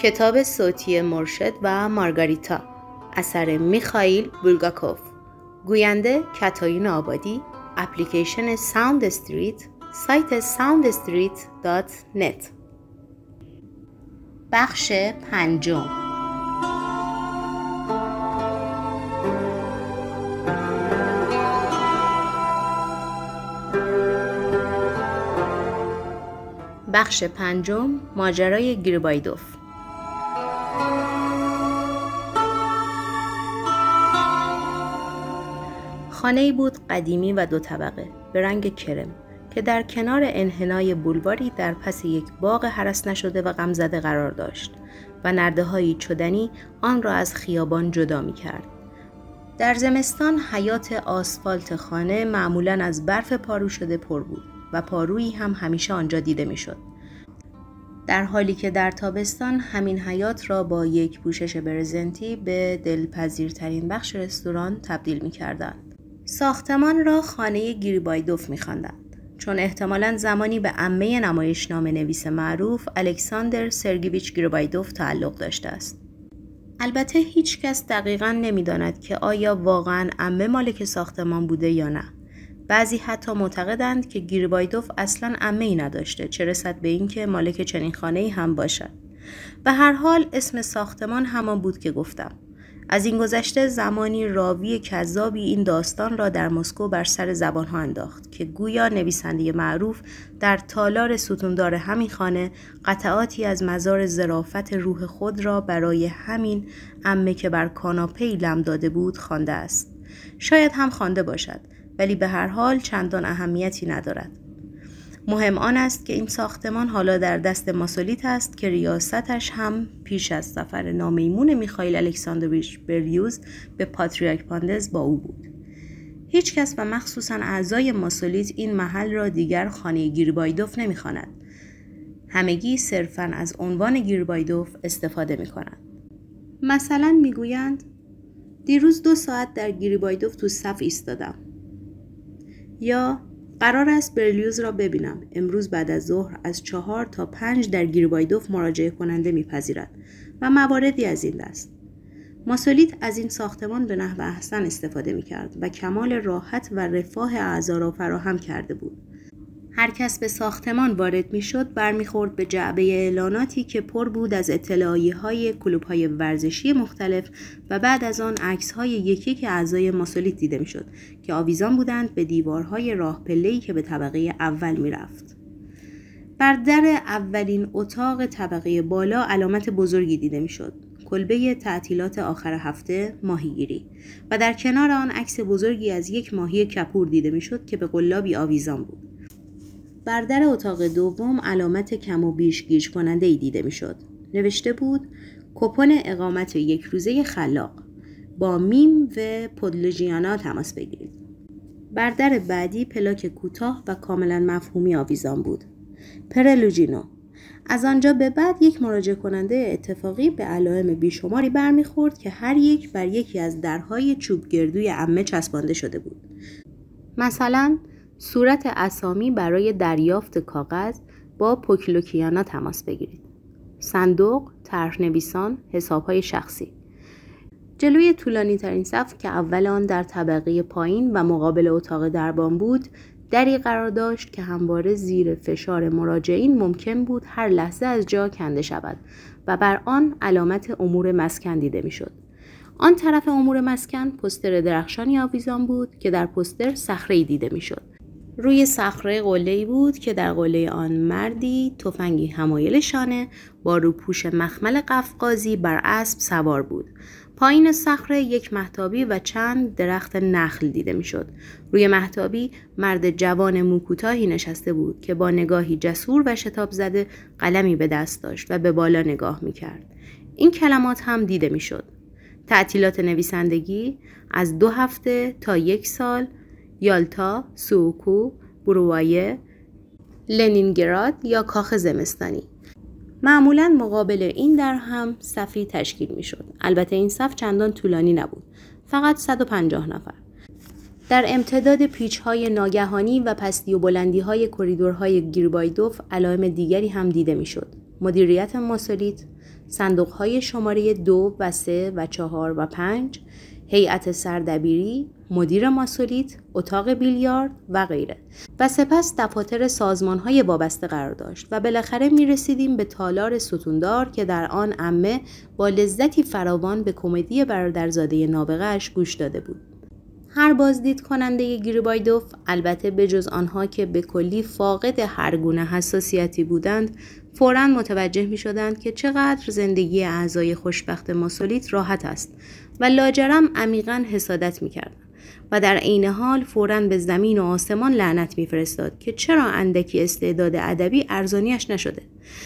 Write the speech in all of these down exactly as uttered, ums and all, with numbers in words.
کتاب صوتی مرشد و مارگاریتا، اثر میخائیل بولگاکوف، گوینده کاتاین آبادی، اپلیکیشن ساوند استریت، سایت ساوند استریت دات نت. بخش پنجم. بخش پنجم، ماجرای گریبایدوف. خانه‌ای بود قدیمی و دو طبقه به رنگ کرم که در کنار انحنای بولواری در پس یک باغ هرس نشده و غمزده قرار داشت و نرده‌هایی چدنی آن را از خیابان جدا می‌کرد. در زمستان حیاط آسفالت خانه معمولاً از برف پارو شده پر بود و پارویی هم همیشه آنجا دیده می‌شد. در حالی که در تابستان همین حیاط را با یک پوشش برزنتی به دلپذیرترین بخش رستوران تبدیل می‌کردند. ساختمان را خانه گریبایدوف می‌خواندند، چون احتمالاً زمانی به عمه نمایشنامه نویس معروف الکساندر سرگیویچ گریبایدوف تعلق داشته است. البته هیچ کس دقیقاً نمی‌داند که آیا واقعاً عمه مالک ساختمان بوده یا نه. بعضی حتی معتقدند که گریبایدوف اصلاً عمه‌ای نداشته، چه رسد به این که مالک چنین خانه‌ای هم باشد. به هر حال اسم ساختمان همان بود که گفتم. از این گذشته زمانی راوی کذابی این داستان را در مسکو بر سر زبانها انداخت که گویا نویسنده معروف در تالار ستوندار همین خانه قطعاتی از مزار ظرافت روح خود را برای همین عمه که بر کاناپه‌ای لم داده بود خوانده است. شاید هم خوانده باشد، ولی به هر حال چندان اهمیتی ندارد. مهم آن است که این ساختمان حالا در دست ماسولیت است که ریاستش هم پیش از سفر نامیمون میخائیل الکساندرویچ برلیوز به پاتریارک پاندز با او بود. هیچ کس و مخصوصاً اعضای ماسولیت این محل را دیگر خانه گریبایدوف نمیخواند. همگی صرفاً از عنوان گریبایدوف استفاده میکنند. مثلا میگویند دیروز دو ساعت در گریبایدوف تو صف ایستادم، یا قرار است برلیوز را ببینم. امروز بعد از ظهر از چهار تا پنج در گریبایدوف مراجعه کننده میپذیرد و مواردی از این دست. ماسولیت از این ساختمان به نحو احسن استفاده میکرد و کمال راحت و رفاه اعضا را فراهم کرده بود. هر کس به ساختمان وارد میشد برمیخورد به جعبه اعلاناتی که پر بود از اطلاعیه‌های کلوب‌های ورزشی مختلف و بعد از آن عکس‌های یکی که اعضای ماسولیت دیده میشد که آویزان بودند به دیوارهای راه پله‌ای که به طبقه اول میرفت. بر در اولین اتاق طبقه بالا علامت بزرگی دیده میشد: کلبه تعطیلات آخر هفته ماهیگیری، و در کنار آن عکس بزرگی از یک ماهی کپور دیده میشد که به قلابی آویزان بود. بر در اتاق دوم علامت کم و بیش گیج کننده ای دیده می شد. نوشته بود کوپن اقامت یک روزه خلاق، با میم و پودلژیانا تماس بگیرید. بر در بعدی پلاک کوتاه و کاملا مفهومی آویزان بود: پرلوجینو. از آنجا به بعد یک مراجعه کننده اتفاقی به علائم بیشماری برمیخورد که هر یک بر یکی از درهای چوب گردوی عمه چسبانده شده بود. مثلا صورت اسامی برای دریافت کاغذ با پوکلوکیانا تماس بگیرید. صندوق، طرح نویسان، حسابهای شخصی. جلوی طولانی ترین صف که اول آن در طبقه پایین و مقابل اتاق دربان بود، دری قرار داشت که همواره زیر فشار مراجعین ممکن بود هر لحظه از جا کنده شود و بر آن علامت امور مسکن دیده میشد. آن طرف امور مسکن پوستر درخشانی آویزان بود که در پوستر صخره‌ای دیده میشد. روی صخره قله‌ای بود که در قله آن مردی تفنگی حمایل شانه با روپوش مخمل قفقازی بر اسب سوار بود. پایین صخره یک مهتابی و چند درخت نخل دیده میشد. روی مهتابی مرد جوان موکوتاهی نشسته بود که با نگاهی جسور و شتاب زده قلمی به دست داشت و به بالا نگاه میکرد. این کلمات هم دیده میشد: تعطیلات نویسندگی از دو هفته تا یک سال، یالتا، سوکو، بروایه، لنینگراد یا کاخ زمستانی. معمولاً مقابل این در هم صفی تشکیل می شد. البته این صف چندان طولانی نبود، فقط صد و پنجاه نفر. در امتداد پیچ‌های ناگهانی و پستی و بلندی‌های کریدورهای گریبایدوف علائم دیگری هم دیده می‌شد. مدیریت ماسولیت، صندوق‌های شماره دو و سه و چهار و پنج، هیئت سردبیری، مدیر ماسولیت، اتاق بیلیارد و غیره و سپس دفاتر سازمان‌های وابسته قرار داشت و بالاخره می‌رسیدیم به تالار ستوندار که در آن عمه با لذتی فراوان به کمدی برادرزاده نابغه‌اش گوش داده بود. هر بازدید کننده گریبایدوف، البته به جز آنها که به کلی فاقد هر گونه حساسیتی بودند، فوراً متوجه می شدند که چقدر زندگی اعضای خوشبخت ماسولیت راحت است و لاجرم عمیقاً حسادت می کردند و در عین حال فوراً به زمین و آسمان لعنت می فرستاد که چرا اندکی استعداد ادبی ارزانیش نشده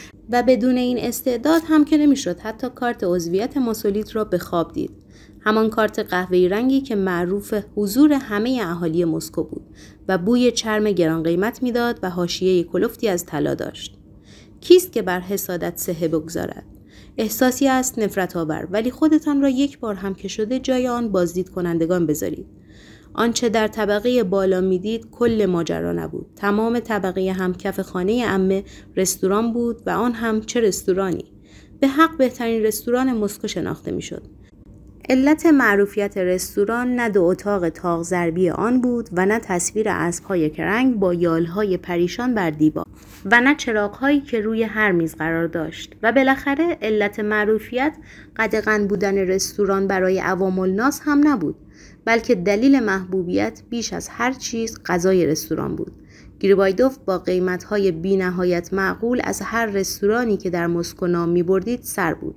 و بدون این استعداد هم که نمی شد حتی کارت عضویت ماسولیت را به خواب دید. همان کارت قهوه‌ای رنگی که معروف حضور همه اهالی مسکو بود و بوی چرم گران قیمت میداد و حاشیه کلفتی از طلا داشت. کیست که بر حسادت صحه بگذارد؟ احساسی است نفرت آور، ولی خودتان را یک بار هم که شده جای آن بازدید کنندگان بذارید. آنچه در طبقه بالا میدید کل ماجرا نبود. تمام طبقه همکف خانه عمه رستوران بود و آن هم چه رستورانی. به حق بهترین رستوران مسکو شناخته میشد. علت معروفیت رستوران نه دو اتاق تاق ضربی آن بود و نه تصویر اسب‌های کرنگ با یالهای پریشان بر دیوار و نه چراغ‌هایی که روی هر میز قرار داشت و بالاخره علت معروفیت قدغن بودن رستوران برای عوام الناس هم نبود، بلکه دلیل محبوبیت بیش از هر چیز غذای رستوران بود. گریبایدوف با قیمت‌های بی‌نهایت معقول از هر رستورانی که در مسکو نام می‌بردید سر بود.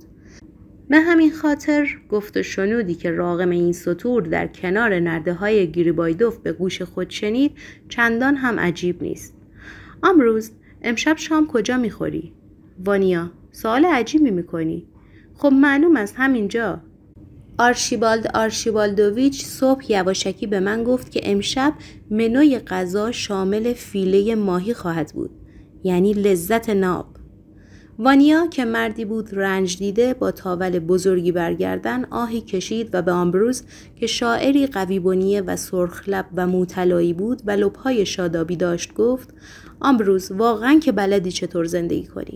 به همین خاطر گفت و شنودی که راغم این سطور در کنار نرده‌های گریبایدوف به گوش خود شنید چندان هم عجیب نیست. امروز امشب شام کجا میخوری؟ وانیا، سوال عجیبی میکنی. خب معلوم است همینجا. آرشیبالد آرشیبالدوویچ صبح یواشکی به من گفت که امشب منوی غذا شامل فیله ماهی خواهد بود، یعنی لذت ناب. وانیا که مردی بود رنج دیده با تاول بزرگی برگردن آهی کشید و به آمبروز که شاعری قوی بنیه و سرخ لب و موطلایی بود و لبهای شادابی داشت گفت: آمبروز واقعا که بلدی چطور زندگی کنی؟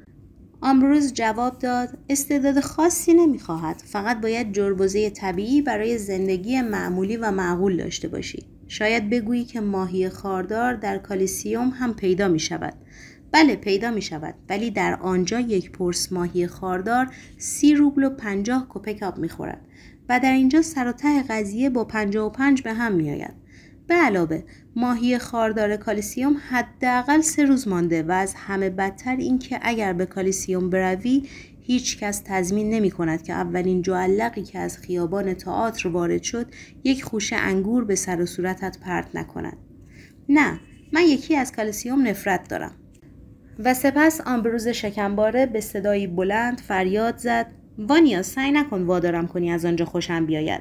آمبروز جواب داد: استعداد خاصی نمیخواهد، فقط باید جربوزه طبیعی برای زندگی معمولی و معقول داشته باشی. شاید بگویی که ماهی خاردار در کالیسیوم هم پیدا می شود. بله پیدا می شود، ولی در آنجا یک پرس ماهی خاردار سی روبل و پنجاه کپک آب می خورد و در اینجا سر و ته قضیه با پنجاه و پنج به هم می آید. به علاوه ماهی خاردار کالیسیوم حداقل سه روز مانده و از همه بدتر این که اگر به کالیسیوم بروی هیچ کس تضمین نمی کند که اولین جعلقی که از خیابان تئاتر وارد شد یک خوشه انگور به سر و صورتت پرت نکند. نه، من یکی از کالیسیوم نفرت دارم. و سپس آمبروز شکمباره به صدایی بلند فریاد زد: وانیا سعی نکن وادارم کنی از آنجا خوشم بیاید.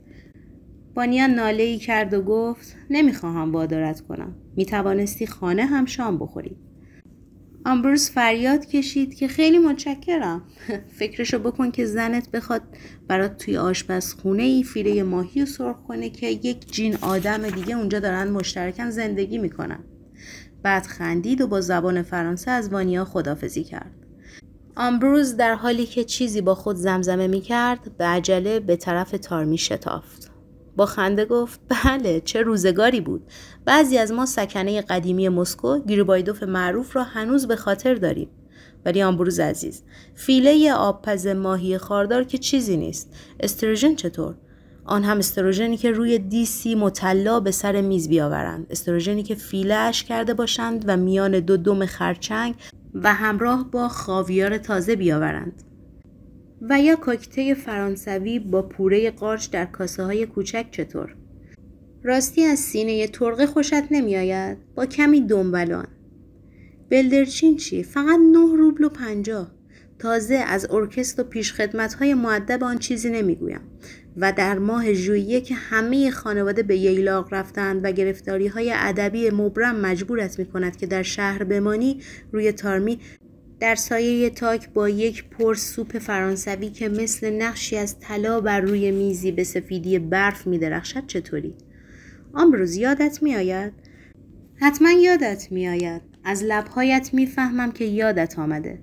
وانیا ناله‌ای کرد و گفت: نمیخواهم وادارت کنم، میتوانستی خانه هم شام بخوری. آمبروز فریاد کشید که خیلی متشکرم. فکرشو بکن که زنت بخواد برات توی آشپزخونه ای فیله ماهی رو سرخ کنه که یک جین آدم دیگه اونجا دارن مشترکاً زندگی میکنن. بعد خندید و با زبان فرانسه از وانیا خداحافظی کرد. آمبروز در حالی که چیزی با خود زمزمه می کرد به عجله به طرف تارمی شتافت. با خنده گفت: بله چه روزگاری بود. بعضی از ما سکنه قدیمی مسکو گریبایدوف معروف را هنوز به خاطر داریم. ولی آمبروز عزیز، فیله آبپز ماهی خاردار که چیزی نیست. استروژن چطور؟ آن هم استروژنی که روی دیسی مطلا به سر میز بیاورند، استروژنی که فیله اش کرده باشند و میان دو دم خرچنگ و همراه با خاویار تازه بیاورند. و یا کوکتل فرانسوی با پوره قارچ در کاسه های کوچک چطور؟ راستی از سینه ترقه خوشت نمی آید؟ با کمی دنبلان. بلدرچین چی؟ فقط نه روبل و پنجاه. تازه از ارکستر و پیشخدمت های مؤدب آن چیزی نمی گویم. و در ماه ژوئیه که همه خانواده به ییلاق رفتند و گرفتاری های ادبی مبرم مجبورت می کند که در شهر بمانی، روی تارمی در سایه تاک با یک پرس سوپ فرانسوی که مثل نقشی از طلا بر روی میزی به سفیدی برف می درخشد چطوری؟ آمبروز یادت می آید؟ حتما یادت می آید. از لبهایت می فهمم که یادت آمده.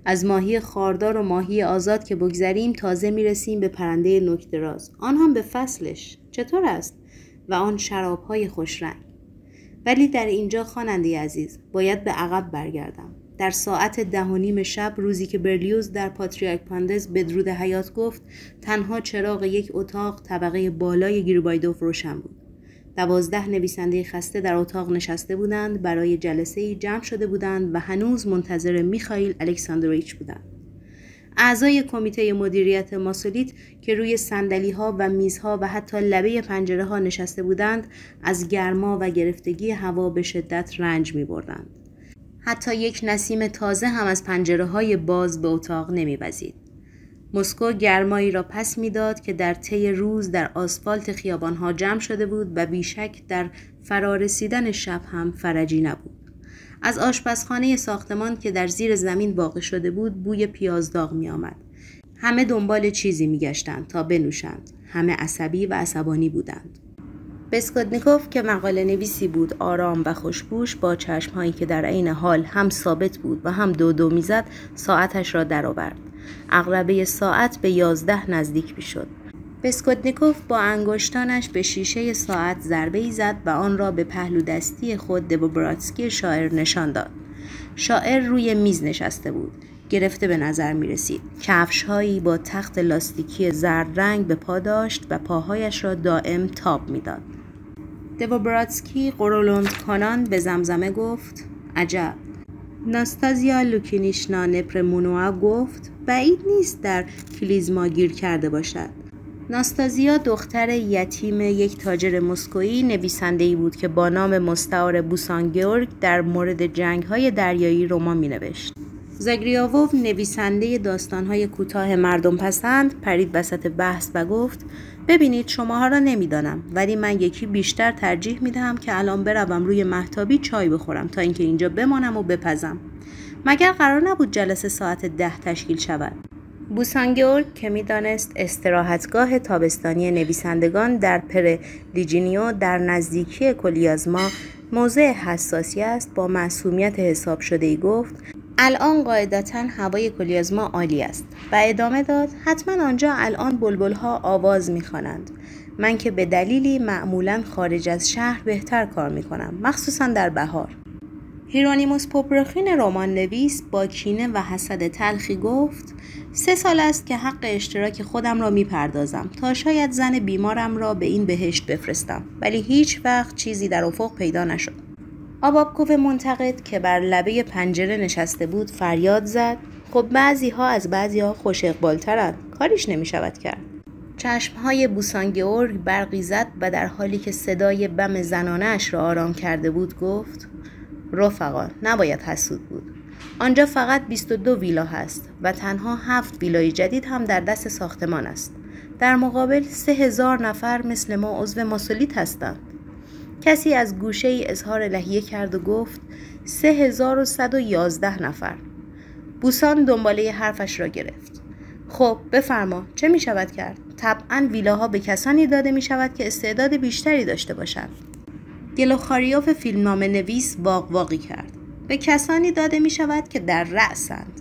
از ماهی خاردار و ماهی آزاد که بگذریم تازه میرسیم به پرنده نوک‌دراز، آن هم به فصلش. چطور است؟ و آن شراب‌های خوشرنگ. ولی در اینجا خواننده عزیز باید به عقب برگردم. در ساعت ده و نیم شب روزی که برلیوز در پاتریارک پاندز بدرود حیات گفت، تنها چراغ یک اتاق طبقه بالای گریبایدوف روشن بود. دوازده نویسنده خسته در اتاق نشسته بودند، برای جلسه‌ای جمع شده بودند و هنوز منتظر میخائیل الکساندرویچ بودند. اعضای کمیته مدیریت ماسولیت که روی صندلی‌ها و میزها و حتی لبه پنجره‌ها نشسته بودند، از گرما و گرفتگی هوا به شدت رنج می‌بردند. حتی یک نسیم تازه هم از پنجره‌های باز به اتاق نمی‌وزید. مسکو گرمایی را پس می‌داد که در طی روز در آسفالت خیابان‌ها جمع شده بود و بیشک در فرارسیدن شب هم فرجی نبود. از آشپزخانه ساختمان که در زیر زمین واقع شده بود بوی پیاز داغ می آمد. همه دنبال چیزی می گشتند تا بنوشند. همه عصبی و عصبانی بودند. بسکودنیکوف که مقاله نویسی بود، آرام و خوشبوش، با چشمهایی که در عین حال هم ثابت بود و هم دو دو می زد، ساعتش را درآورد. عقربه ساعت به یازده نزدیک می شد. بسکودنیکوف با انگشتانش به شیشه ساعت ضربه‌ای زد و آن را به پهلو دستی خود دوبراتسکی شاعر نشان داد. شاعر روی میز نشسته بود. گرفته به نظر می رسید. کفش‌هایی با تخت لاستیکی زرد رنگ به پا داشت و پاهایش را دائم تاب می داد. دوبراتسکی قرولند کنان به زمزمه گفت: عجب. ناستازیا لوکینیشنا نپرمونوا گفت: بعید نیست در کلیزما گیر کرده باشد. ناستازیا دختر یتیم یک تاجر مسکویی نویسنده‌ای بود که با نام مستعار بوسان گیورگ در مورد جنگ‌های دریایی رمان می‌نوشت. زاگریاووف نویسنده داستان‌های کوتاه مردم پسند پرید وسط بحث و گفت: ببینید شماها را نمی‌دانم، ولی من یکی بیشتر ترجیح می‌دهم که الان بروم روی مهتابی چای بخورم تا اینکه اینجا بمانم و بپزم. مگر قرار نبود جلسه ساعت ده تشکیل شود؟ بوسان گیورگ که می‌دانست استراحتگاه تابستانی نویسندگان در پرلیجینیو در نزدیکی کولیازما موضع حساسی است، با معصومیت حساب شده‌ای گفت: الان قاعدتاً هوای کولیازما عالی است. و ادامه داد: حتما آنجا الان بلبل‌ها آواز می‌خوانند. من که به دلیلی معمولاً خارج از شهر بهتر کار می‌کنم، مخصوصاً در بهار. هیرونیموس پوپروخین رمان نویس با کینه و حسد تلخی گفت: سه سال است که حق اشتراک خودم را میپردازم تا شاید زن بیمارم را به این بهشت بفرستم، ولی هیچ وقت چیزی در افق پیدا نشد. آبابکوف منتقد که بر لبه پنجره نشسته بود فریاد زد: خب بعضی ها از بعضی ها خوش اقبال‌ترند، کاریش نمی شود کرد. چشمهای بوسان گیورگ برقی زد و در حالی که صدای بم زنانه‌اش را آرام کرده بود گفت: رفقا، نباید حسود بود. آنجا فقط بیست و دو ویلا هست و تنها هفت ویلای جدید هم در دست ساختمان است. در مقابل سه هزار نفر مثل ما عضو ماسولیت هستند. کسی از گوشه ای اظهار لحیه کرد و گفت: سه هزار و صد و یازده نفر. بوسان دنباله حرفش را گرفت. خب بفرما، چه می شود کرد؟ طبعاً ویلاها به کسانی داده می شود که استعداد بیشتری داشته باشند. گلوخاریوف فیلمنامه نویس واق واقی کرد. به کسانی داده می شود که در رأسند.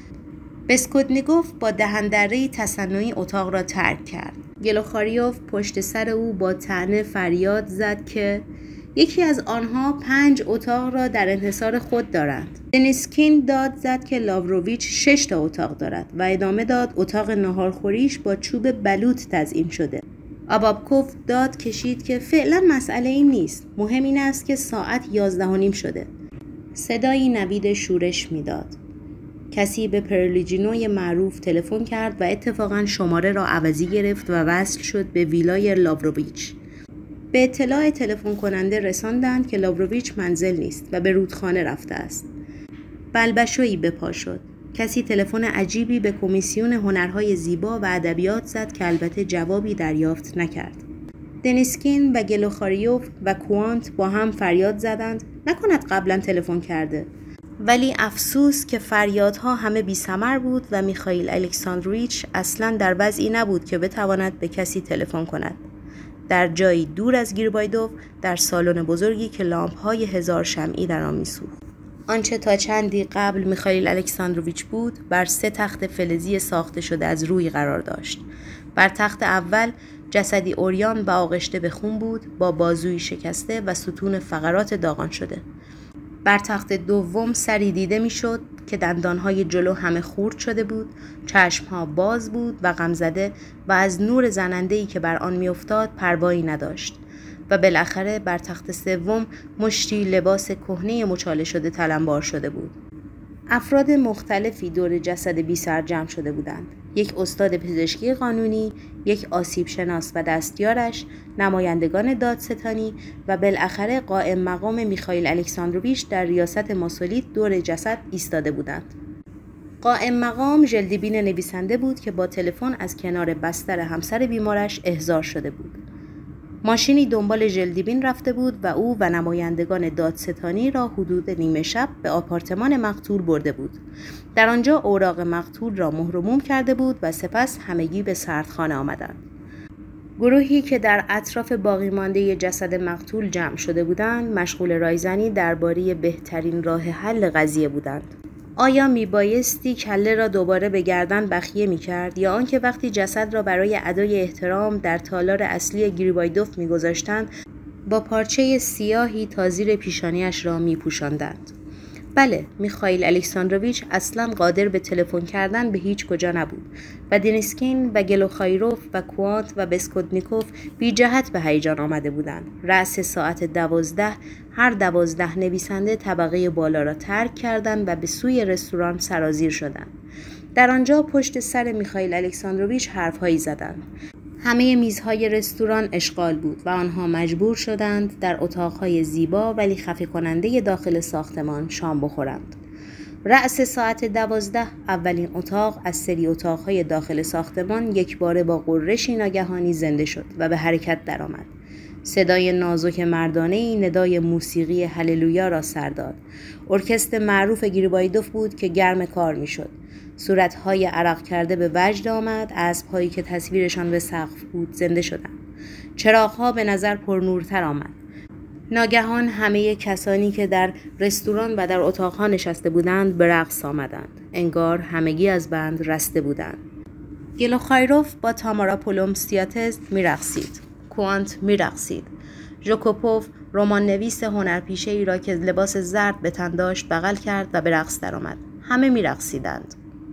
بسکودنیکوف با دهن‌دره‌ای تصنعی اتاق را ترک کرد. گلوخاریوف پشت سر او با طعنه فریاد زد که یکی از آنها پنج اتاق را در انحصار خود دارند. دنیسکین داد زد که لاوروویچ شش تا اتاق دارد و ادامه داد اتاق ناهارخوریش با چوب بلوط تزیین شده. آبابکوف داد کشید که فعلا مسئله این نیست، مهم این است که ساعت یازده و نیم شده. صدایی نوید شورش میداد. کسی به پرلیجینوی معروف تلفن کرد و اتفاقاً شماره را عوضی گرفت و وصل شد به ویلای لاوروویچ. به اطلاع تلفن کننده رساندند که لاوروویچ منزل نیست و به رودخانه رفته است. بلبشویی به پا شد. کسی تلفن عجیبی به کمیسیون هنرهای زیبا و ادبیات زد که البته جوابی دریافت نکرد. دنیسکین و گلوخاریوف و کوانت با هم فریاد زدند: نکند قبلا تلفن کرده. ولی افسوس که فریادها همه بی ثمر بود و میخائیل الکساندرویچ اصلا در وضعی نبود که بتواند به کسی تلفن کند. در جایی دور از گریبایدوف، در سالن بزرگی که لامپ‌های هزار شمعی در آن میسوخت. آنچه تا چندی قبل میخائیل الکساندروویچ بود بر سه تخت فلزی ساخته شده از روی قرار داشت. بر تخت اول جسدی عریان و آغشته به خون بود، با بازوی شکسته و ستون فقرات داغان شده. بر تخت دوم سری دیده میشد که دندانهای جلو همه خورد شده بود، چشمها باز بود و غمزده و از نور زننده‌ای که بر آن میافتاد پروایی نداشت. و بالاخره بر تخت سوم مشتی لباس کهنه مچاله شده تلمبار شده بود. افراد مختلفی دور جسد بی سر جمع شده بودند. یک استاد پزشکی قانونی، یک آسیب شناس و دستیارش، نمایندگان دادستانی و بالاخره قائم مقام میخائیل الکساندروویچ در ریاست ماسولیت دور جسد ایستاده بودند. قائم مقام ژلدیبین نویسنده بود که با تلفن از کنار بستر همسر بیمارش احضار شده بود. ماشینی دنبال ژلدیبین رفته بود و او و نمایندگان دادستانی را حدود نیمه شب به آپارتمان مقتول برده بود. در آنجا اوراق مقتول را مهر و موم کرده بود و سپس همگی به سردخانه آمدند. گروهی که در اطراف باقی مانده جسد مقتول جمع شده بودند، مشغول رایزنی درباره بهترین راه حل قضیه بودند. آیا میبایستی کله را دوباره به گردن بخیه میکرد یا آنکه وقتی جسد را برای ادای احترام در تالار اصلی گریبایدوف میگذاشتند با پارچه سیاهی تا زیر پیشانیش را میپوشاندند؟ بله، میخائیل الکساندروویچ اصلا قادر به تلفن کردن به هیچ کجا نبود و دنیسکین و گلوخایروف و کوانت و بسکودنیکوف بی جهت به هیجان آمده بودند. رأس ساعت دوازده هر دوازده نویسنده طبقه بالا را ترک کردند و به سوی رستوران سرازیر شدند. در آنجا پشت سر میخائیل الکساندروویچ حرفهایی زدند. همه میزهای رستوران اشغال بود و آنها مجبور شدند در اتاقهای زیبا ولی خفه کننده داخل ساختمان شام بخورند. رأس ساعت دوازده اولین اتاق از سری اتاقهای داخل ساختمان یک باره با غرشی ناگهانی زنده شد و به حرکت درآمد. صدای نازک مردانه‌ای ندای موسیقی هللویا را سر داد. ارکستر معروف گریبایدوف بود که گرم کار میشد. صورتهای عرق کرده به وجد آمد، اسب‌هایی که تصویرشان به سقف بود زنده شدند. چراغ‌ها به نظر پرنورتر آمد. ناگهان همه کسانی که در رستوران و در اتاقها نشسته بودند به رقص آمدند. انگار همگی از بند رسته بودند. گلوخایروف با تامارا پولومسیاتز می‌رقصید. کوانت می‌رقصید. ژوکوپوف رمان نویس هنرپیشه‌ای را که لباس زرد به تن داشت بغل کرد و به رقص درآمد. همه می‌رقصیدند.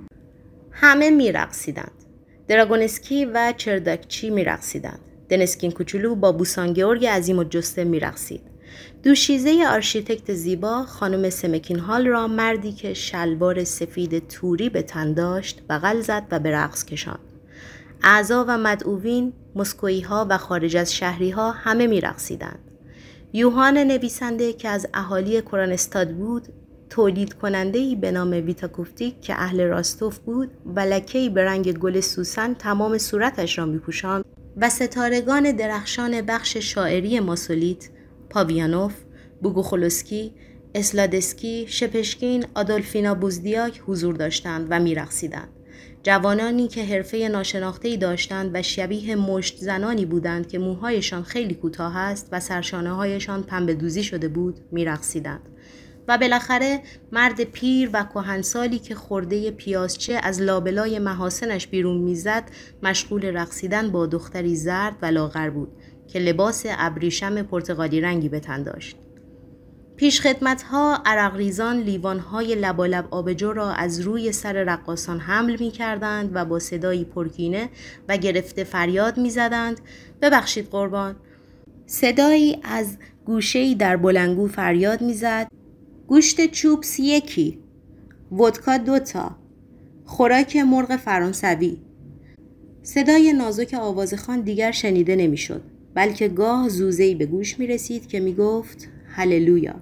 همه می‌رقصیدند. دراگونسکی و چرداکچی می‌رقصیدند. دنیسکین کوچولو با بوسان گیورگ عظیم الجثه می‌رقصید. دوشیزه آرشیتکت زیبا خانم سمکین هال را مردی که شلوار سفید توری به تن داشت بغل زد و به رقص کشاند. اعضا و مدعوین، مسکویی‌ها و خارج از شهری‌ها همه می‌رقصیدند. یوهان نویسنده که از اهالی کرونستاد بود، تولید کننده‌ای به نام ویتاکوفتیک که اهل راستوف بود و لکه‌ای به رنگ گل سوسن تمام صورتش را می‌پوشاند و ستارگان درخشان بخش شاعری ماسولیت، پاویانوف، بوگوخولوسکی، اسلادسکی، شپشکین، آدولفینا بوزدیاک حضور داشتند و می‌رقصیدند. جوانانی که حرفه ناشناخته‌ای داشتند و شبیه مشت زنانی بودند که موهایشان خیلی کوتاه است و سرشانه‌هایشان پنبه دوزی شده بود می‌رقصیدند. و بالاخره مرد پیر و کهنسالی که خرده پیازچه از لابلای محاسنش بیرون میزد مشغول رقصیدن با دختری زرد و لاغر بود که لباس ابریشم پرتقالی رنگی به تن داشت. پیشخدمت‌ها عرقریزان لیوان‌های لبالب آبجو را از روی سر رقاصان حمل می‌کردند و با صدایی پرکینه و گرفته فریاد می‌زدند: ببخشید قربان. صدایی از گوشه‌ای در بلندگو فریاد می‌زد: گوشت چوبس یکی، ودکا دوتا، خوراک مرغ فرانسوی. صدای نازک آوازخوان دیگر شنیده نمی‌شد، بلکه گاه زوزه‌ای به گوش می‌رسید که می‌گفت هللویا.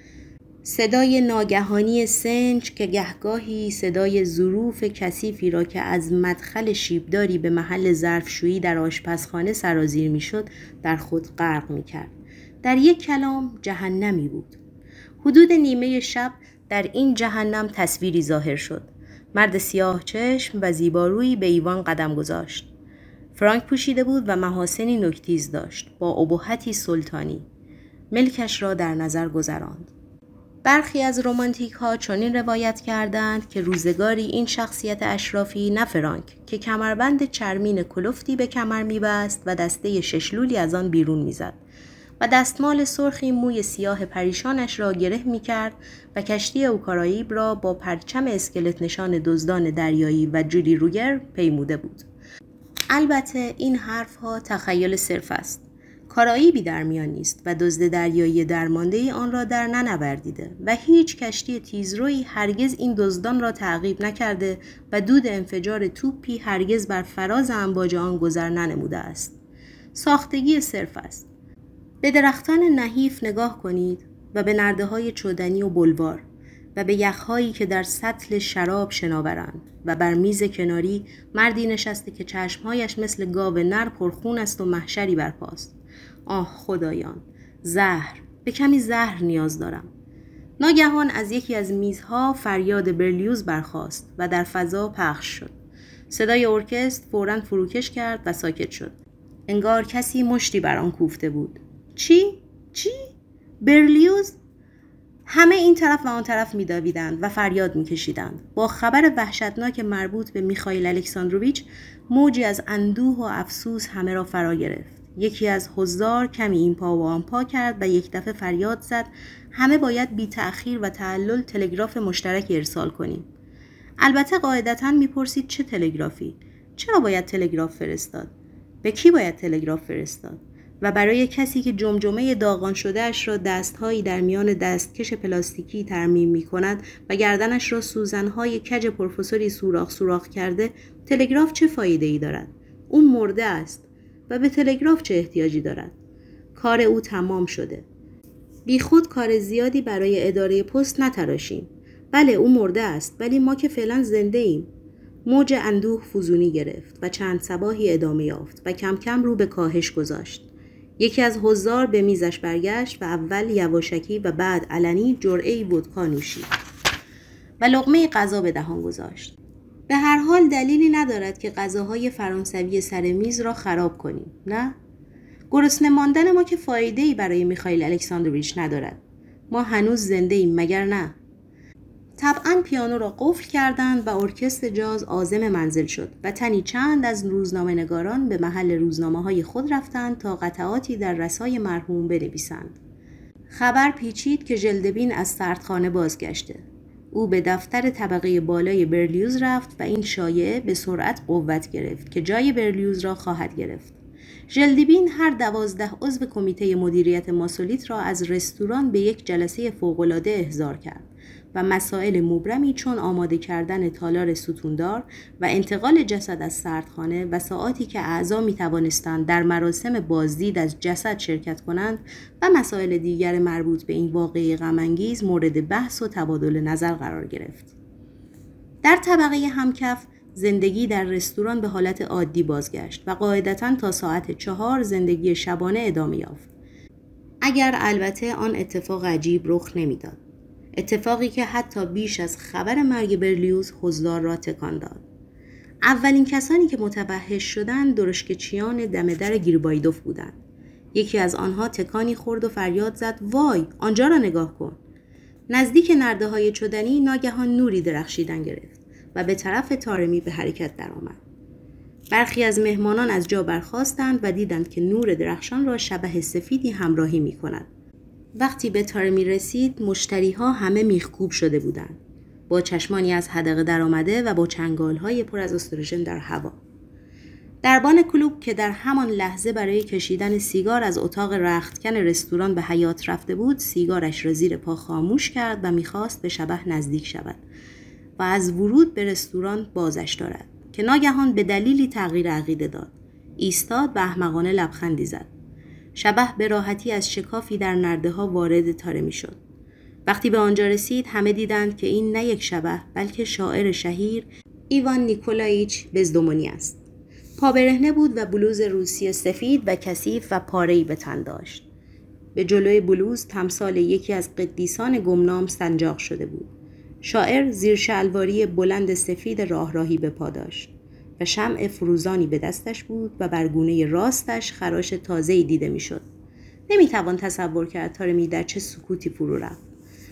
صدای ناگهانی سنج که گهگاهی صدای ظروف کثیفی را که از مدخل شیبداری به محل ظرفشویی در آشپزخانه سرازیر می‌شد در خود غرق می‌کرد. در یک کلام جهنمی بود. حدود نیمه شب در این جهنم تصویری ظاهر شد. مرد سیاه چشم و زیبارویی به ایوان قدم گذاشت. فرانک پوشیده بود و محاسنی نوک‌تیز داشت با ابهتی سلطانی. ملکش را در نظر گذراند. برخی از رمانتیک ها چنین روایت کردند که روزگاری این شخصیت اشرافی نه فرانک که کمربند چرمین کلفتی به کمر می‌بست و دسته ششلولی از آن بیرون می‌زد و دستمال سرخی موی سیاه پریشانش را گره می‌کرد و کشتی اوکارائیب را با پرچم اسکلت نشان دزدان دریایی و جولی روگر پیموده بود. البته این حرف‌ها تخیل صرف است. کارائیبی در میان نیست و دزد دریایی درمانده آن را در ننوردیده و هیچ کشتی تیزرویی هرگز این دزدان را تعقیب نکرده و دود انفجار توپی هرگز بر فراز امواج آن گذر ننموده است. ساختگی صرف است. به درختان نحیف نگاه کنید و به نرده‌های چودنی و بلوار و به یخ‌هایی که در سطل شراب شناورند و بر میز کناری مردی نشسته که چشمهایش مثل گاو نر پرخون است و محشری برپاست. آه خدایان، زهر، به کمی زهر نیاز دارم. ناگهان از یکی از میزها فریاد برلیوز برخاست و در فضا پخش شد. صدای ارکستر فوراً فروکش کرد و ساکت شد. انگار کسی مشتی بر آن کوفته بود. چی؟ چی؟ برلیوز؟ همه این طرف و آن طرف می‌دویدند و فریاد می‌کشیدند. با خبر وحشتناک مربوط به میخائیل الکساندروویچ موجی از اندوه و افسوس همه را فرا گرفت. یکی از حضار کمی این پا و آن پا کرد و یک دفعه فریاد زد همه باید بی تأخیر و تعلل تلگراف مشترک ارسال کنیم. البته قاعدتاً میپرسید چه تلگرافی؟ چرا باید تلگراف فرستاد؟ به کی باید تلگراف فرستاد؟ و برای کسی که جمجمه داغان شده اش را دستهایی در میان دستکش پلاستیکی ترمیم می کند و گردنش را سوزنهای کج پروفسوری سوراخ سوراخ کرده، تلگراف چه فایده ای دارد؟ او مرده است و به تلگراف چه احتیاجی دارد؟ کار او تمام شده. بی خود کار زیادی برای اداره پست نتراشیم. بله او مرده است ولی ما که فعلا زنده ایم. موج اندوه فزونی گرفت و چند صباحی ادامه یافت و کم کم رو به کاهش گذاشت. یکی از حضار به میزش برگشت و اول یواشکی و بعد علنی جرعه‌ای ودکا نوشید و لقمه غذا به دهان گذاشت. به هر حال دلیلی ندارد که غذاهای فرانسوی سر میز را خراب کنیم، نه؟ گرسنه ماندن ما که فایده‌ای برای میخائیل الکساندروویچ ندارد. ما هنوز زنده ایم مگر نه؟ طبعاً پیانو را قفل کردند و ارکستر جاز عازم منزل شد و تنی چند از روزنامه نگاران به محل روزنامه های خود رفتند تا قطعاتی در رسای مرحوم بنویسند. خبر پیچید که ژلدبین از سردخانه بازگشته. او به دفتر طبقه بالای برلیوز رفت و این شایعه به سرعت قوت گرفت که جای برلیوز را خواهد گرفت. ژلدبین هر دوازده عضو کمیته مدیریت ماسولیت را از رستوران به یک جلسه فوق‌العاده احضار کرد و مسائل مبرمی چون آماده کردن تالار ستوندار و انتقال جسد از سردخانه و ساعاتی که اعضا می توانستند در مراسم بازدید از جسد شرکت کنند و مسائل دیگر مربوط به این واقعه غم‌انگیز مورد بحث و تبادل نظر قرار گرفت. در طبقه همکف زندگی در رستوران به حالت عادی بازگشت و قاعدتاً تا ساعت چهار زندگی شبانه ادامه یافت. اگر البته آن اتفاق عجیب رخ نمیداد. اتفاقی که حتی بیش از خبر مرگ برلیوز حضار را تکان داد. اولین کسانی که متوحش شدند درشکچیان دم در گریبایدوف بودند. یکی از آنها تکانی خورد و فریاد زد وای آنجا را نگاه کن. نزدیک نرده‌های چدنی ناگهان نوری درخشیدن گرفت و به طرف تارمی به حرکت درآمد. برخی از مهمانان از جا برخاستند و دیدند که نور درخشان را شبح سفیدی همراهی می کند. وقتی به تارمی رسید مشتریها همه میخکوب شده بودند. با چشمانی از حدقه در آمده و با چنگالهای پر از استروژن در هوا. دربان کلوب که در همان لحظه برای کشیدن سیگار از اتاق رختکن رستوران به حیاط رفته بود سیگارش را زیر پا خاموش کرد و میخواست به شبح نزدیک شود و از ورود به رستوران بازش دارد که ناگهان به دلیلی تغییر عقیده داد. ایستاد و احمقانه لبخندی زد. شبح به راحتی از شکافی در نرده ها وارد تارمی شد. وقتی به آنجا رسید همه دیدند که این نه یک شبح بلکه شاعر شهیر ایوان نیکولاییچ بزدومونی است. پا برهنه بود و بلوز روسی سفید و کثیف و پاره‌ای به تن داشت. به جلوی بلوز تمثال یکی از قدیسان گمنام سنجاق شده بود. شاعر زیر شلواری بلند سفید راه راهی به پا داشت و شمع فروزانی به دستش بود و بر گونه راستش خراش تازه‌ای دیده می‌شد. نمی‌توان تصور کرد تارمی در چه سکوتی فرو رفت.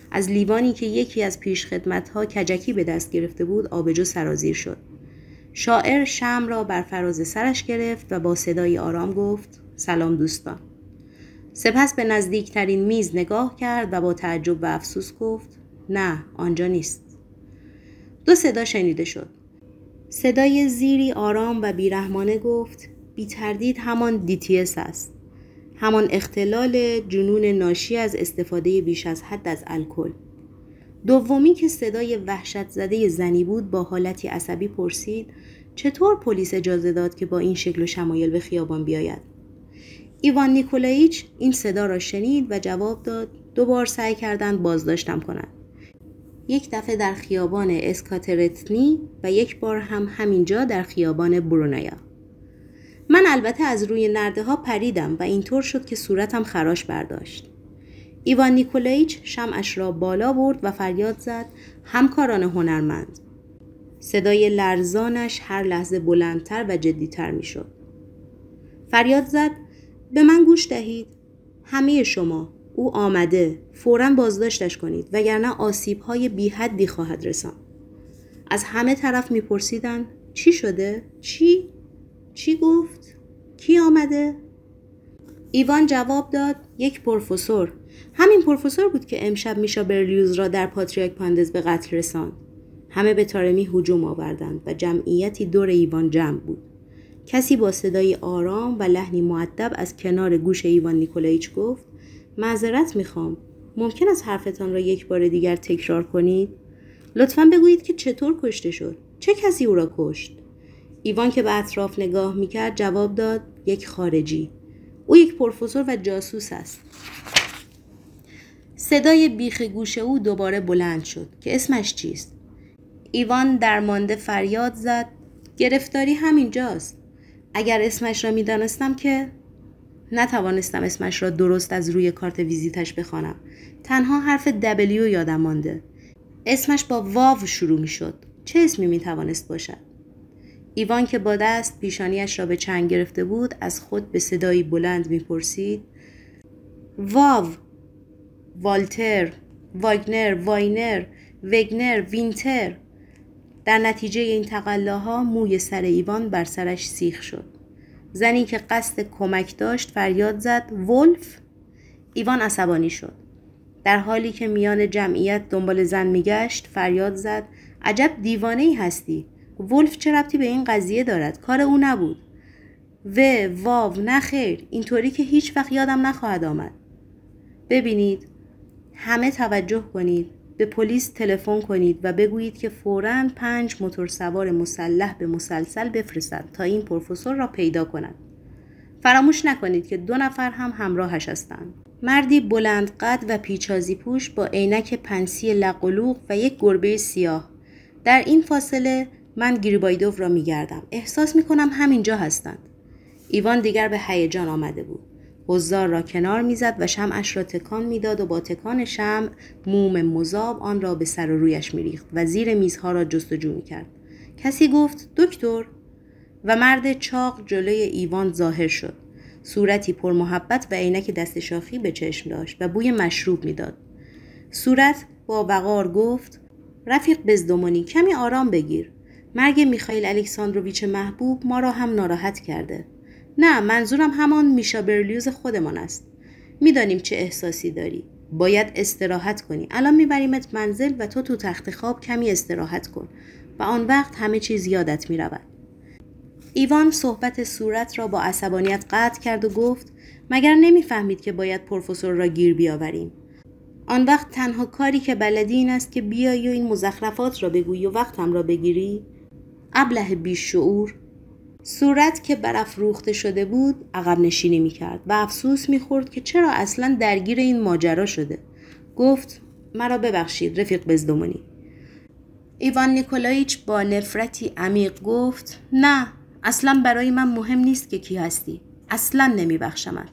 از لیوانی که یکی از پیشخدمت‌ها کجکی به دست گرفته بود آبجو سرازیر شد. شاعر شمع را بر فراز سرش گرفت و با صدای آرام گفت سلام دوستان. سپس به نزدیکترین میز نگاه کرد و با تعجب و افسوس گفت نه آنجا نیست. دو صدا شنیده شد. صدای زیری آرام و بیرحمانه گفت بی تردید همان دی تی اس است. همان اختلال جنون ناشی از استفاده بیش از حد از الکل. دومی که صدای وحشت زده زنی بود با حالتی عصبی پرسید چطور پلیس اجازه داد که با این شکل و شمایل به خیابان بیاید؟ ایوان نیکولایچ این صدا را شنید و جواب داد دوبار سعی کردند بازداشتم کنند. یک دفعه در خیابان اسکاترتنی و یک بار هم همینجا در خیابان برونایا. من البته از روی نرده ها پریدم و اینطور شد که صورتم خراش برداشت. ایوان نیکولایچ شمعش را بالا برد و فریاد زد همکاران هنرمند. صدای لرزانش هر لحظه بلندتر و جدیتر می شد. فریاد زد به من گوش دهید. همه شما. او آمده. فوراً بازداشتش کنید وگرنه آسیب‌های بی حدی خواهد رساند. از همه طرف می پرسیدن چی شده؟ چی؟ چی گفت؟ کی آمده؟ ایوان جواب داد یک پروفسور. همین پروفسور بود که امشب میشا برلیوز را در پاتریاک پاندز به قتل رساند. همه به تارمی هجوم آوردند و جمعیتی دور ایوان جمع بود. کسی با صدای آرام و لحنی مؤدب از کنار گوش ایوان نیکولایچ گفت معذرت میخوام. ممکن است حرفتان را یک بار دیگر تکرار کنید؟ لطفاً بگویید که چطور کشته شد؟ چه کسی او را کشت؟ ایوان که به اطراف نگاه میکرد جواب داد یک خارجی. او یک پروفسور و جاسوس است. صدای بیخ گوش او دوباره بلند شد که اسمش چیست؟ ایوان درمانده فریاد زد گرفتاری همینجاست. اگر اسمش را میدانستم که نتوانستم اسمش را درست از روی کارت ویزیتش بخوانم. تنها حرف دبلیو یادم مانده. اسمش با واو شروع می شد. چه اسمی می توانست باشد؟ ایوان که با دست پیشانیش را به چنگ گرفته بود از خود به صدایی بلند می پرسید واو، والتر، واگنر، واینر، وگنر، وینتر. در نتیجه این تقلاها موی سر ایوان بر سرش سیخ شد. زنی که قصد کمک داشت فریاد زد ولف. ایوان عصبانی شد. در حالی که میان جمعیت دنبال زن میگشت فریاد زد عجب دیوانه‌ای هستی. ولف چه ربطی به این قضیه دارد؟ کار او نبود. و واو نه خیر، اینطوری که هیچ وقت یادم نخواهد آمد. ببینید، همه توجه کنید. به پلیس تلفن کنید و بگویید که فوراً پنج موتور سوار مسلح به مسلسل بفرستند تا این پروفسور را پیدا کنند. فراموش نکنید که دو نفر هم همراهش هستند. مردی بلند قد و پیچازی پوش با عینک پنسی لقلوق و یک گربه سیاه. در این فاصله من گریبایدوف را می‌گردم. احساس می‌کنم همینجا هستند. ایوان دیگر به هیجان آمده بود. حضار را کنار میزد و شمعش را تکان میداد و با تکان شمع موم مذاب آن را به سر و رویش میریخت و زیر میزها را جستجو میکرد. کسی گفت دکتر و مرد چاق جلوی ایوان ظاهر شد. صورتی پر محبت و عینک دست شاخی به چشم داشت و بوی مشروب میداد. صورت با وقار گفت رفیق بزدومونی کمی آرام بگیر. مرگ میخائیل الکساندروویچ محبوب ما را هم ناراحت کرده. نه، منظورم همان میشا برلیوز خودمان است. میدانیم چه احساسی داری. باید استراحت کنی. الان میبریمت منزل و تو تو تخت خواب کمی استراحت کن و آن وقت همه چیز یادت میرود. ایوان صحبت صورت را با عصبانیت قطع کرد و گفت مگر نمیفهمید که باید پروفسور را گیر بیاوریم؟ آن وقت تنها کاری که بلدی این است که بیایی و این مزخرفات را بگویی و وقتم را بگیری؟ ابله بیشعور. صورت که برافروخته شده بود عقب نشینی میکرد و افسوس میخورد که چرا اصلا درگیر این ماجرا شده. گفت مرا ببخشید رفیق بزدومونی. ایوان نیکولایچ با نفرتی عمیق گفت نه، اصلا برای من مهم نیست که کی هستی. اصلا نمیبخشمت.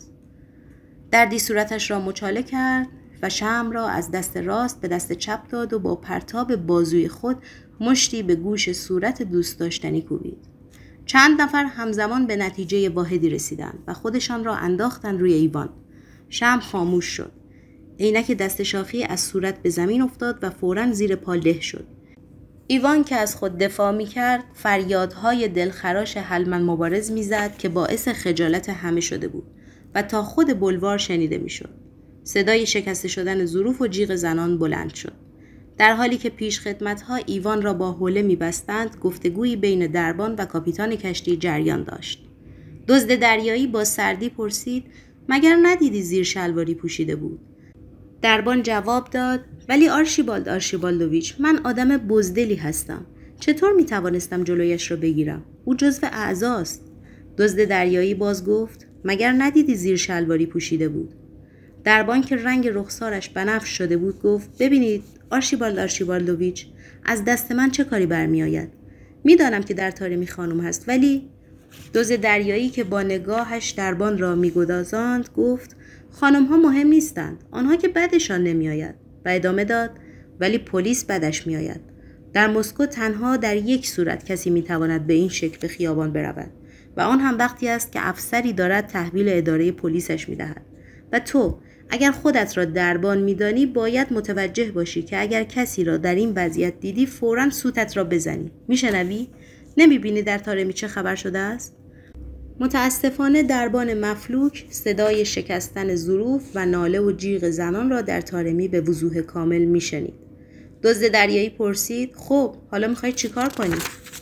دردی صورتش را مچاله کرد و شمع را از دست راست به دست چپ داد و با پرتاب بازوی خود مشتی به گوش صورت دوست داشتنی کوبید. چند نفر همزمان به نتیجه واحدی رسیدند و خودشان را انداختند روی ایوان. شمع خاموش شد. عینک دست شاخی از صورت به زمین افتاد و فوراً زیر پا له شد. ایوان که از خود دفاع می‌کرد، فریادهای دلخراش هلمن مبارز می‌زد که باعث خجالت همه شده بود و تا خود بلوار شنیده می‌شد. صدای شکسته شدن ظروف و جیغ زنان بلند شد. در حالی که پیش خدمت‌ها ایوان را با حوله می‌بستند، گفتگویی بین دربان و کاپیتان کشتی جریان داشت. دزد دریایی با سردی پرسید: مگر ندیدی زیر شلواری پوشیده بود؟ دربان جواب داد: ولی آرشیبالد آرشیبالدویچ، من آدم بزدلی هستم. چطور می توانستم جلویش را بگیرم؟ او جزو اعضاست. دزد دریایی باز گفت: مگر ندیدی زیر شلواری پوشیده بود؟ دربان که رنگ رخسارش بنفش شده بود گفت: ببینید آرشیبالد آرشیبالدویچ، از دست من چه کاری برمی آید؟ می دانم که در طارمی خانم هست، ولی دزد دریایی که با نگاهش دربان را می گدازاند گفت: خانم ها مهم نیستند، آنها که بدشان نمی آید. و ادامه داد: ولی پلیس بدش می آید. در مسکو تنها در یک صورت کسی می تواند به این شکل به خیابان برود و آن هم وقتی است که افسری دارد تحویل اداره پلیسش می دهد. و تو اگر خودت را دربان می دانی باید متوجه باشی که اگر کسی را در این وضعیت دیدی فوراً سوتت را بزنی. می شنوی؟ نمی بینی در طارمی چه خبر شده است؟ متاسفانه دربان مفلوک صدای شکستن ظروف و ناله و جیغ زنان را در طارمی به وضوح کامل میشنید. دزد دریایی پرسید: خب حالا میخوای چیکار کنی؟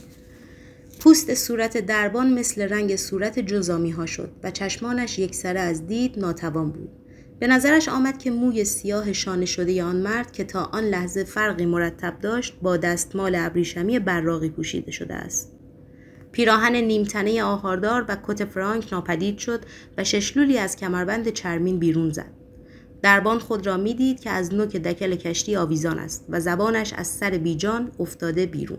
پوست صورت دربان مثل رنگ صورت جزامی ها شد و چشمانش یکسره از دید ناتوان بود. به نظرش آمد که موی سیاه شانه شده آن مرد که تا آن لحظه فرقی مرتب داشت با دستمال ابریشمی براقی پوشیده شده است. پیراهن نیمتنه آهاردار و کت فرانک ناپدید شد و ششلولی از کمربند چرمین بیرون زد. دربان خود را می دید که از نوک دکل کشتی آویزان است و زبانش از سر بیجان افتاده بیرون.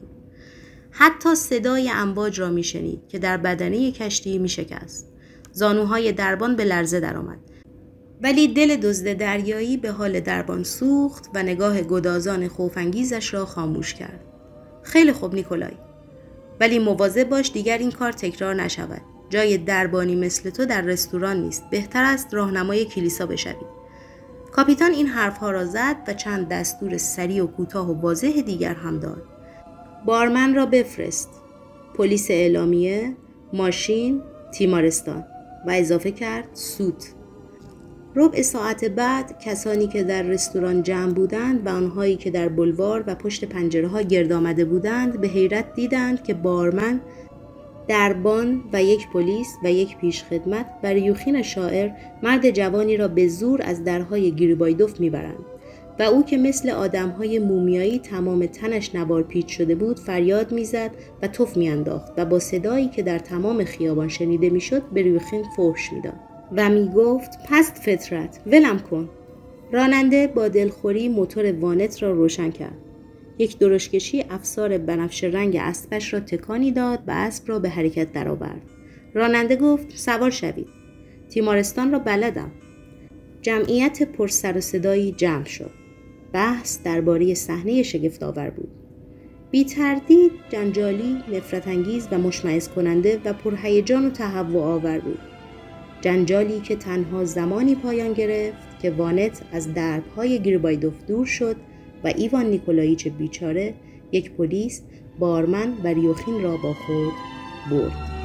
حتی صدای امواج را می شنید که در بدنه کشتی می شکست. زانوهای دربان به لرزه درآمد. ولی دل دزد دریایی به حال دربان سوخت و نگاه گدازان خوف‌انگیزش را خاموش کرد. خیلی خوب نیکولای، ولی مواظب باش دیگر این کار تکرار نشود. جای دربانی مثل تو در رستوران نیست. بهتر است راهنمای کلیسا بشوی. کاپیتان این حرفها را زد و چند دستور سریع و کوتاه و واضح دیگر هم داد. بارمن را بفرست، پلیس اعلامیه، ماشین، تیمارستان، و اضافه کرد سوت. ربع ساعت بعد کسانی که در رستوران جمع بودند و آنهایی که در بلوار و پشت پنجره ها گرد آمده بودند به حیرت دیدند که بارمن، دربان و یک پلیس و یک پیشخدمت و ریوخین شاعر مرد جوانی را به زور از درهای گریبایدوف میبرند و او که مثل آدمهای مومیایی تمام تنش نوار پیچ شده بود فریاد میزد و تف میانداخت و با صدایی که در تمام خیابان شنیده میشد به ریوخین فحش میداد و میگفت: پست فطرت، ولم کن. راننده با دلخوری موتور وانت را روشن کرد. یک درشکشی افسار بنفش رنگ اسبش را تکانی داد و اسب را به حرکت درآورد. راننده گفت: سوار شوید. تیمارستان را بلدم. جمعیت پر سر و صدایی جمع شد. بحث درباره صحنه شگفت‌آور بود. بی تردید جنجالی، نفرت انگیز و مشمئز کننده و پرهیجان و تهوع آور بود. جنجالی که تنها زمانی پایان گرفت که وانت از دربهای گریبایدوف دور شد و ایوان نیکولاییچ بیچاره، یک پلیس، بارمن و ریوخین را با خود برد.